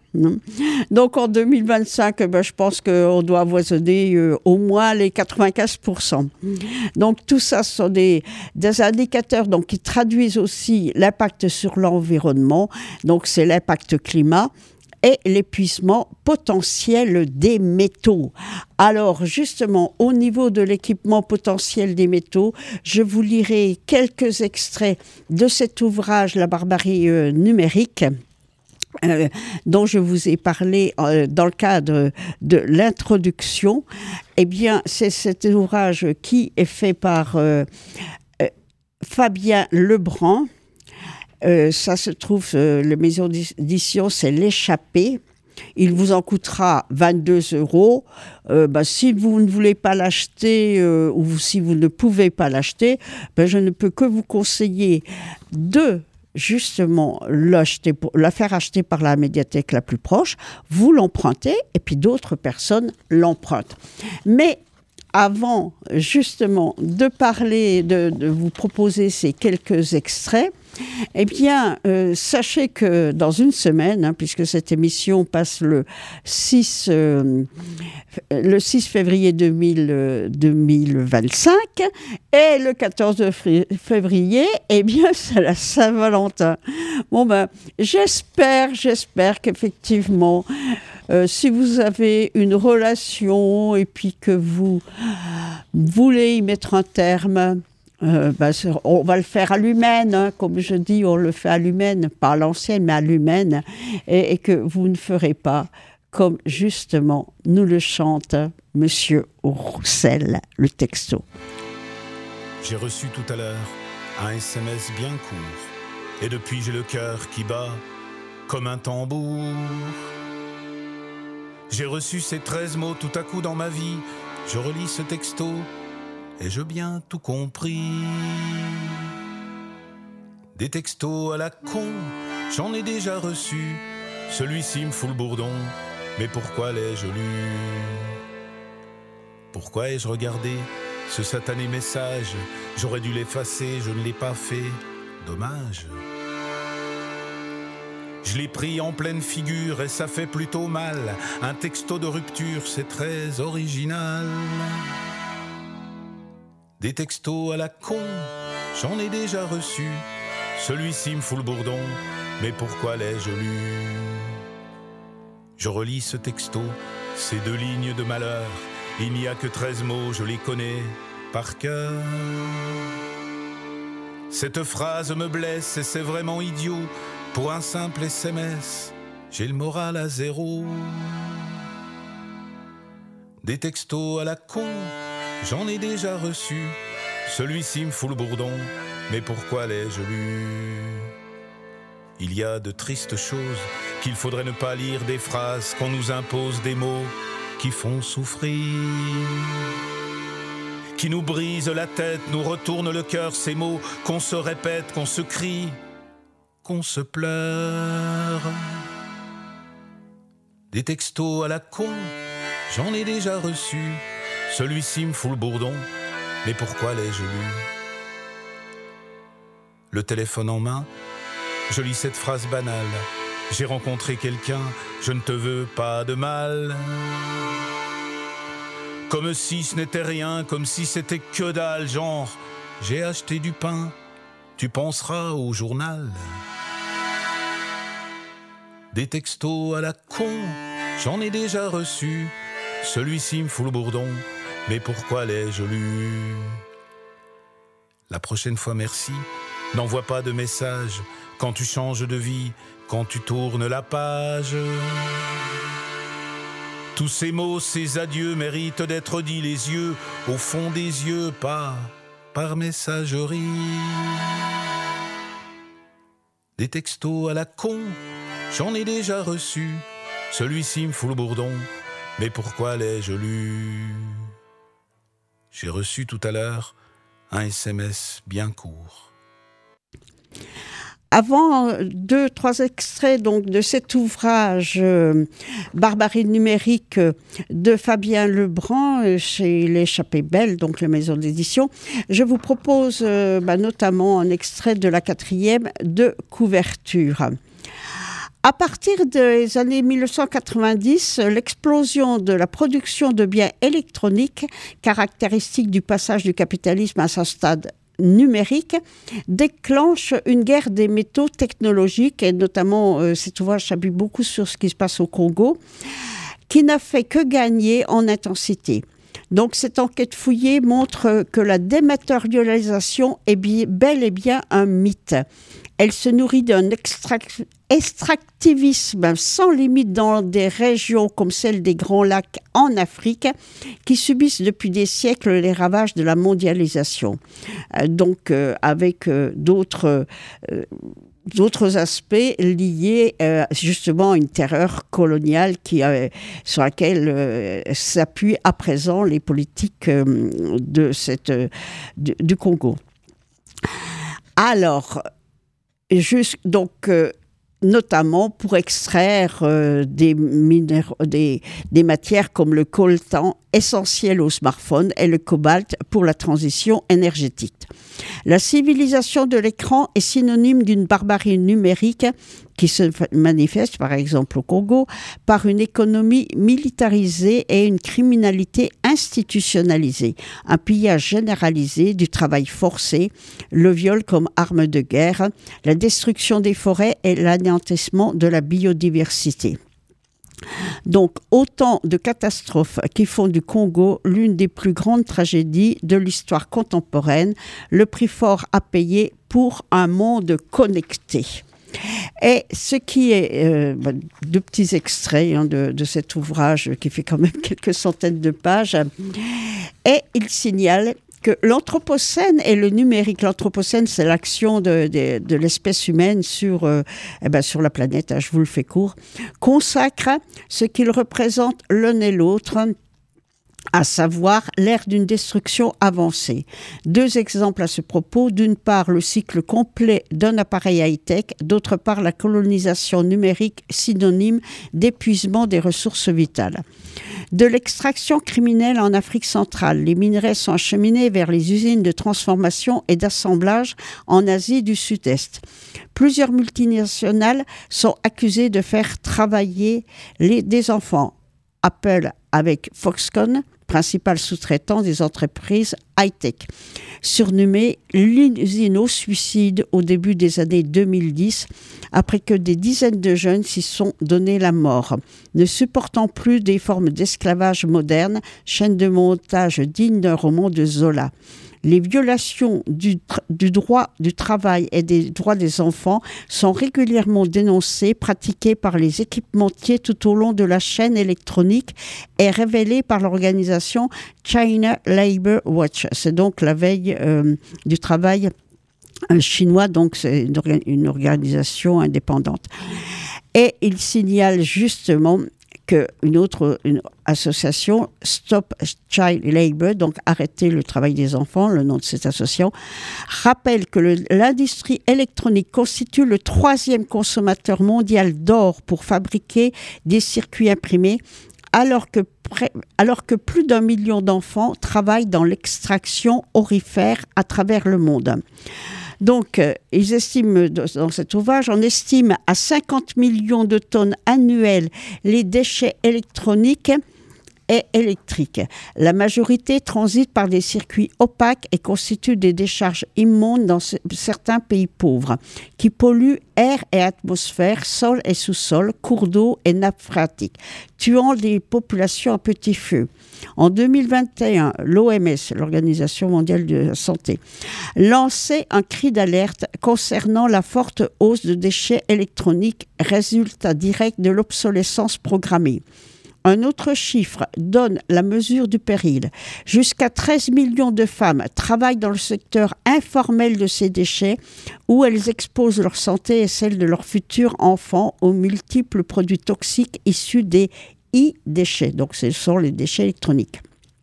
Donc en deux mille vingt-cinq, ben, je pense qu'on doit avoisonner euh, au moins les quatre-vingt-quinze pour cent. Donc tout ça, ce sont des, des indicateurs donc, qui traduisent aussi l'impact sur l'environnement. Donc c'est l'impact climat et l'épuisement potentiel des métaux. Alors justement, au niveau de l'équipement potentiel des métaux, je vous lirai quelques extraits de cet ouvrage « La barbarie euh, numérique ». Euh, dont je vous ai parlé euh, dans le cadre de l'introduction. Eh bien, c'est cet ouvrage qui est fait par euh, euh, Fabien Lebrun. Euh, ça se trouve, euh, la maison d'édition, c'est L'Échappée. Il vous en coûtera vingt-deux euros. Euh, bah, si vous ne voulez pas l'acheter euh, ou si vous ne pouvez pas l'acheter, bah, je ne peux que vous conseiller de justement l'acheter, la faire acheter par la médiathèque la plus proche, vous l'empruntez et puis d'autres personnes l'empruntent. Mais avant justement de parler, de, de vous proposer ces quelques extraits, eh bien, euh, sachez que dans une semaine, hein, puisque cette émission passe le six, euh, le six février deux mille vingt-cinq, et le quatorze février, eh bien, c'est la Saint-Valentin. Bon ben, j'espère, j'espère qu'effectivement, euh, si vous avez une relation et puis que vous voulez y mettre un terme, Euh, ben, on va le faire à l'humaine, hein, comme je dis, on le fait à l'humaine, pas à l'ancienne, mais à l'humaine, et, et que vous ne ferez pas comme justement nous le chante Monsieur Roussel, le texto. J'ai reçu tout à l'heure un S M S bien court, et depuis j'ai le cœur qui bat comme un tambour. J'ai reçu ces treize mots tout à coup dans ma vie, je relis ce texto, ai-je bien tout compris? Des textos à la con, j'en ai déjà reçu. Celui-ci me fout le bourdon, mais pourquoi l'ai-je lu? Pourquoi ai-je regardé ce satané message? J'aurais dû l'effacer, je ne l'ai pas fait. Dommage. Je l'ai pris en pleine figure et ça fait plutôt mal. Un texto de rupture, c'est très original. Des textos à la con, j'en ai déjà reçu. Celui-ci me fout le bourdon, mais pourquoi l'ai-je lu? Je relis ce texto, ces deux lignes de malheur. Il n'y a que treize mots, je les connais par cœur. Cette phrase me blesse et c'est vraiment idiot. Pour un simple S M S, j'ai le moral à zéro. Des textos à la con, j'en ai déjà reçu. Celui-ci me fout le bourdon, mais pourquoi l'ai-je lu? Il y a de tristes choses qu'il faudrait ne pas lire, des phrases qu'on nous impose, des mots qui font souffrir, qui nous brisent la tête, nous retournent le cœur, ces mots qu'on se répète, qu'on se crie, qu'on se pleure. Des textos à la con, j'en ai déjà reçu. Celui-ci me fout le bourdon, mais pourquoi l'ai-je lu? Le téléphone en main, je lis cette phrase banale. J'ai rencontré quelqu'un, je ne te veux pas de mal. Comme si ce n'était rien, comme si c'était que dalle, genre j'ai acheté du pain, tu penseras au journal. Des textos à la con, j'en ai déjà reçu. Celui-ci me fout le bourdon, mais pourquoi l'ai-je lu? La prochaine fois, merci, n'envoie pas de message quand tu changes de vie, quand tu tournes la page. Tous ces mots, ces adieux méritent d'être dits les yeux au fond des yeux, pas par messagerie. Des textos à la con, j'en ai déjà reçu. Celui-ci me fout le bourdon, mais pourquoi l'ai-je lu? J'ai reçu tout à l'heure un S M S bien court. Avant deux, trois extraits donc, de cet ouvrage euh, Barbarie numérique de Fabien Lebrun euh, chez l'Échappée Belle, donc la maison d'édition, je vous propose euh, bah, notamment un extrait de la quatrième de couverture. À partir des années mille neuf cent quatre-vingt-dix, l'explosion de la production de biens électroniques, caractéristique du passage du capitalisme à son stade numérique, déclenche une guerre des métaux technologiques, et notamment euh, cet ouvrage s'appuie beaucoup sur ce qui se passe au Congo, qui n'a fait que gagner en intensité. Donc cette enquête fouillée montre que la dématérialisation est bien, bel et bien un mythe. Elle se nourrit d'un extract, extractivisme sans limite dans des régions comme celle des Grands Lacs en Afrique, qui subissent depuis des siècles les ravages de la mondialisation. Euh, donc euh, avec euh, d'autres... Euh, d'autres aspects liés euh, justement à une terreur coloniale qui, euh, sur laquelle euh, s'appuient à présent les politiques euh, de cette, euh, du, du Congo. Alors, juste, donc, euh, notamment pour extraire euh, des, minéraux, des, des matières comme le coltan essentiel au smartphone et le cobalt pour la transition énergétique. La civilisation de l'écran est synonyme d'une barbarie numérique qui se manifeste, par exemple au Congo, par une économie militarisée et une criminalité institutionnalisée, un pillage généralisé du travail forcé, le viol comme arme de guerre, la destruction des forêts et l'anéantissement de la biodiversité. Donc, autant de catastrophes qui font du Congo l'une des plus grandes tragédies de l'histoire contemporaine, le prix fort à payer pour un monde connecté. Et ce qui est, euh, bah, deux petits extraits hein, de, de cet ouvrage qui fait quand même quelques centaines de pages, et il signale que l'anthropocène et le numérique, l'anthropocène c'est l'action de, de, de l'espèce humaine sur, euh, eh ben sur la planète, hein, je vous le fais court, consacre ce qu'ils représentent l'un et l'autre, à savoir l'ère d'une destruction avancée. Deux exemples à ce propos. D'une part, le cycle complet d'un appareil high-tech. D'autre part, la colonisation numérique synonyme d'épuisement des ressources vitales. De l'extraction criminelle en Afrique centrale, les minerais sont acheminés vers les usines de transformation et d'assemblage en Asie du Sud-Est. Plusieurs multinationales sont accusées de faire travailler les, des enfants. Apple avec Foxconn, principal sous-traitant des entreprises high-tech. Surnommé l'usine au suicide au début des années deux mille dix, après que des dizaines de jeunes s'y sont donné la mort. Ne supportant plus des formes d'esclavage modernes, chaîne de montage digne d'un roman de Zola. Les violations du, tra- du droit du travail et des droits des enfants sont régulièrement dénoncées, pratiquées par les équipementiers tout au long de la chaîne électronique et révélées par l'organisation China Labour Watch. C'est donc la veille euh, du travail euh, chinois, donc c'est une, orga- une organisation indépendante. Et il signale justement qu'une autre... Une, association Stop Child Labour, donc arrêter le travail des enfants, le nom de cette association, rappelle que le, l'industrie électronique constitue le troisième consommateur mondial d'or pour fabriquer des circuits imprimés, alors que, près, alors que plus d'un million d'enfants travaillent dans l'extraction aurifère à travers le monde. Donc, euh, ils estiment, dans cet ouvrage, on estime à cinquante millions de tonnes annuelles les déchets électroniques et électriques. La majorité transite par des circuits opaques et constitue des décharges immondes dans c- certains pays pauvres, qui polluent air et atmosphère, sol et sous-sol, cours d'eau et nappes phréatiques, tuant des populations à petit feu. En deux mille vingt et un, l'O M S, l'Organisation mondiale de la santé, lançait un cri d'alerte concernant la forte hausse de déchets électroniques, résultat direct de l'obsolescence programmée. Un autre chiffre donne la mesure du péril. Jusqu'à treize millions de femmes travaillent dans le secteur informel de ces déchets, où elles exposent leur santé et celle de leurs futurs enfants aux multiples produits toxiques issus des e-déchets. Donc, ce sont les déchets électroniques.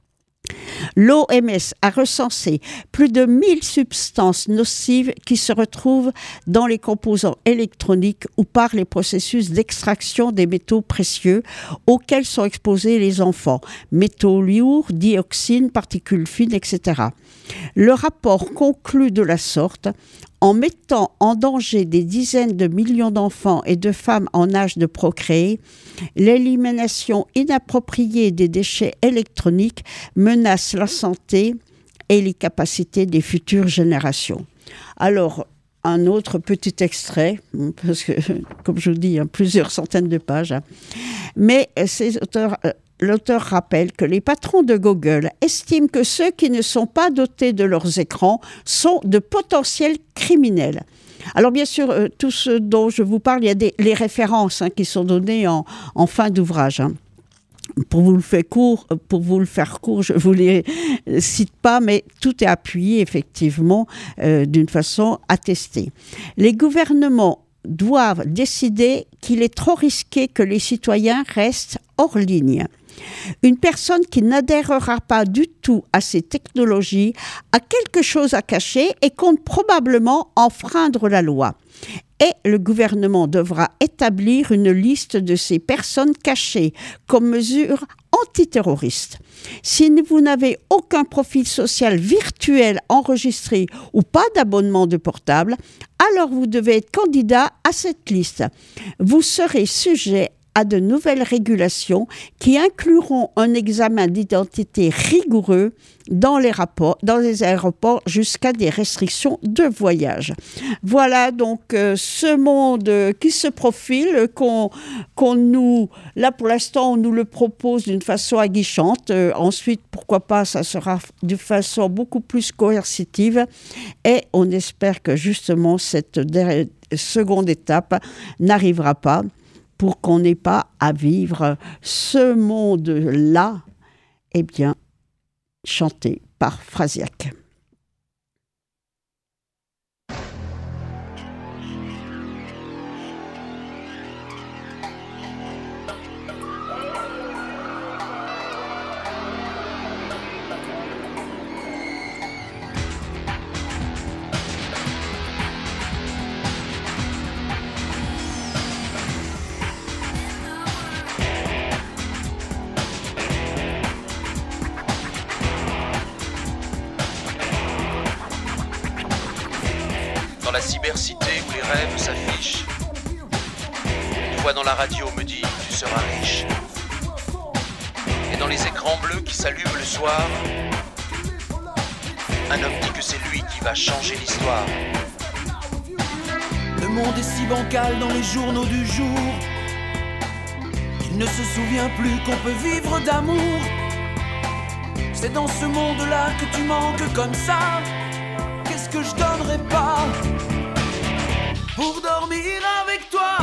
L'O M S a recensé plus de mille substances nocives qui se retrouvent dans les composants électroniques ou par les processus d'extraction des métaux précieux auxquels sont exposés les enfants, métaux lourds, dioxines, particules fines, et cetera. Le rapport conclut de la sorte: en mettant en danger des dizaines de millions d'enfants et de femmes en âge de procréer, l'élimination inappropriée des déchets électroniques menace la santé et les capacités des futures générations. Alors, un autre petit extrait, parce que, comme je vous dis, il y a plusieurs centaines de pages, mais ces auteurs... L'auteur rappelle que les patrons de Google estiment que ceux qui ne sont pas dotés de leurs écrans sont de potentiels criminels. Alors bien sûr, euh, tout ce dont je vous parle, il y a des, les références hein, qui sont données en, en fin d'ouvrage. Hein. Pour vous le faire court, pour vous le faire court, je ne vous les cite pas, mais tout est appuyé effectivement euh, d'une façon attestée. Les gouvernements doivent décider qu'il est trop risqué que les citoyens restent hors ligne. Une personne qui n'adhérera pas du tout à ces technologies a quelque chose à cacher et compte probablement enfreindre la loi. Et le gouvernement devra établir une liste de ces personnes cachées comme mesure antiterroriste. Si vous n'avez aucun profil social virtuel enregistré ou pas d'abonnement de portable, alors vous devez être candidat à cette liste. Vous serez sujet à de nouvelles régulations qui incluront un examen d'identité rigoureux dans les, rapports, dans les aéroports jusqu'à des restrictions de voyage. Voilà donc euh, ce monde euh, qui se profile, qu'on, qu'on nous, là pour l'instant on nous le propose d'une façon aguichante, euh, ensuite pourquoi pas ça sera d'une façon beaucoup plus coercitive et on espère que justement cette der- seconde étape n'arrivera pas, pour qu'on n'ait pas à vivre ce monde-là, eh bien, chanté par Frasiac. Dans la cybercité où les rêves s'affichent, une voix dans la radio me dit « tu seras riche ». Et dans les écrans bleus qui s'allument le soir, un homme dit que c'est lui qui va changer l'histoire. Le monde est si bancal dans les journaux du jour qu'il ne se souvient plus qu'on peut vivre d'amour. C'est dans ce monde-là que tu manques comme ça. Qu'est-ce que je donnerais pas pour dormir avec toi?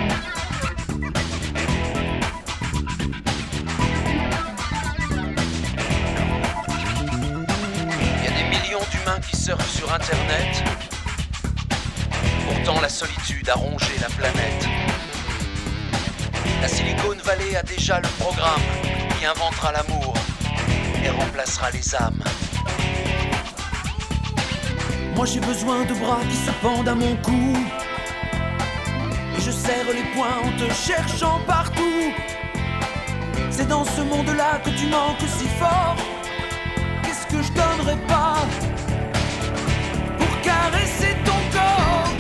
Il y a des millions d'humains qui surfent sur Internet. Pourtant la solitude a rongé la planète. La Silicon Valley a déjà le programme. qui inventera l'amour et remplacera les âmes. Moi j'ai besoin de bras qui se pendent à mon cou, et je serre les poings en te cherchant partout. C'est dans ce monde-là que tu manques si fort. Qu'est-ce que je donnerais pas pour caresser ton corps?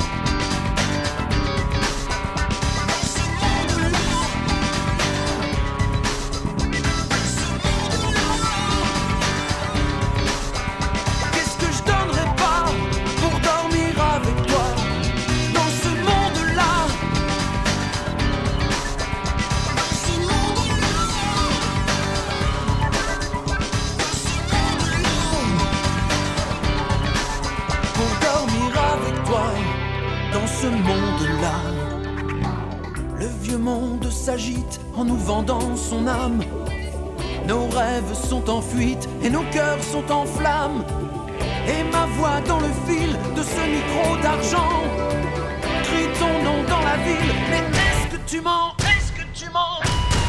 Qu'est-ce que je donnerais pas pour dormir avec toi dans ce monde-là? Dans ce monde-là, le vieux monde s'agite en nous vendant son âme. Nos rêves sont en fuite et nos cœurs sont en flammes. Et ma voix dans le fil de ce micro d'argent crie ton nom dans la ville. Mais est-ce que tu mens? Est-ce que tu mens?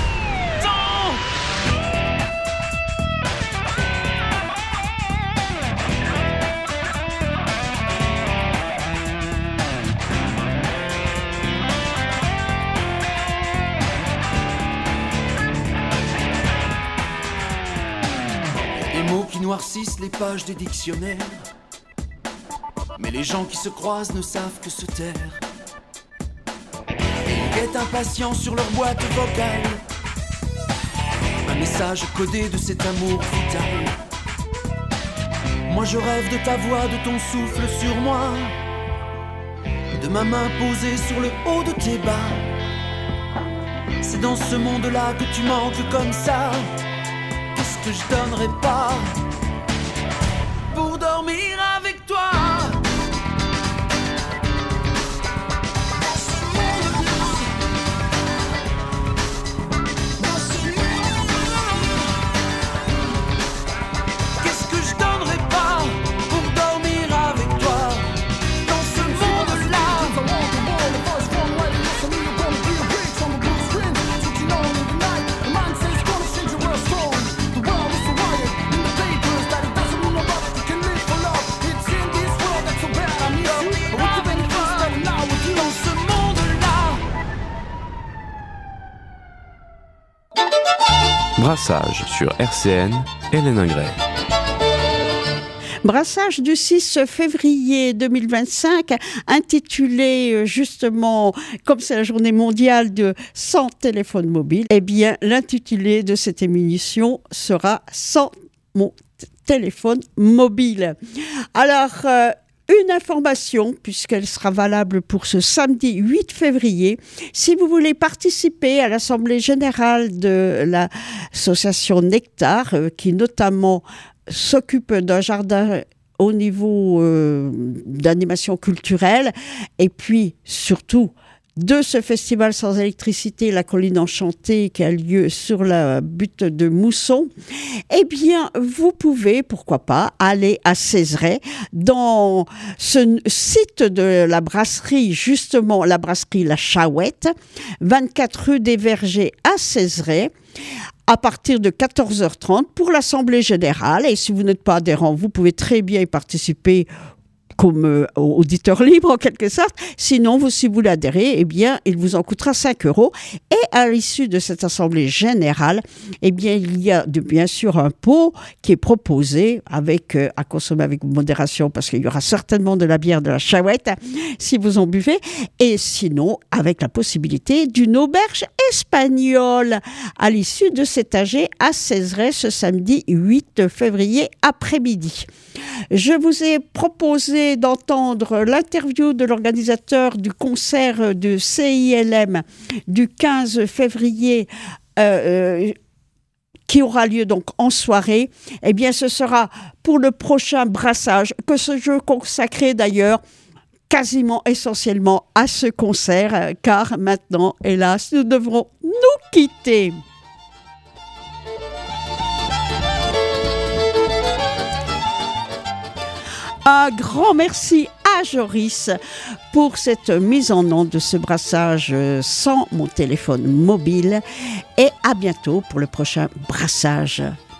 Qui noircissent les pages des dictionnaires, mais les gens qui se croisent ne savent que se taire. Ils guettent impatients sur leur boîte vocale un message codé de cet amour vital. Moi je rêve de ta voix, de ton souffle sur moi, de ma main posée sur le haut de tes bas. C'est dans ce monde-là que tu manques comme ça. Qu'est-ce que je donnerais pas pour dormir avec toi? Qu'est-ce que je donnerais pas pour dormir avec toi dans ce monde-là? Brassage sur R C N, Hélène Ingray. Brassage du six février deux mille vingt-cinq, intitulé justement, comme c'est la journée mondiale de sans téléphone mobile, eh bien l'intitulé de cette émission sera sans mon t- téléphone mobile. Alors, euh, une information, puisqu'elle sera valable pour ce samedi huit février. Si vous voulez participer à l'Assemblée générale de l'association Nectar, euh, qui notamment s'occupe d'un jardin au niveau euh, d'animation culturelle, et puis surtout de ce festival sans électricité, la Colline Enchantée, qui a lieu sur la butte de Mousson, eh bien, vous pouvez, pourquoi pas, aller à Cézeret, dans ce site de la brasserie, justement, la brasserie La Chahouette, vingt-quatre rue des Vergers à Cézeret, à partir de quatorze heures trente pour l'Assemblée générale. Et si vous n'êtes pas adhérent, vous pouvez très bien y participer comme euh, auditeur libre en quelque sorte. Sinon, vous, si vous l'adhérez, eh bien, il vous en coûtera cinq euros. Et à l'issue de cette assemblée générale, eh bien, il y a de, bien sûr un pot qui est proposé avec, euh, à consommer avec modération, parce qu'il y aura certainement de la bière de la Chahouette si vous en buvez. Et sinon, avec la possibilité d'une auberge espagnole à l'issue de cet A G à Cézeret ce samedi huit février après-midi. Je vous ai proposé d'entendre l'interview de l'organisateur du concert de C I L M du quinze février euh, euh, qui aura lieu donc en soirée. Eh bien, ce sera pour le prochain brassage que ce jeu consacré d'ailleurs quasiment essentiellement à ce concert, car maintenant, hélas, nous devrons nous quitter. Un grand merci à Joris pour cette mise en onde de ce brassage sans mon téléphone mobile. Et à bientôt pour le prochain brassage.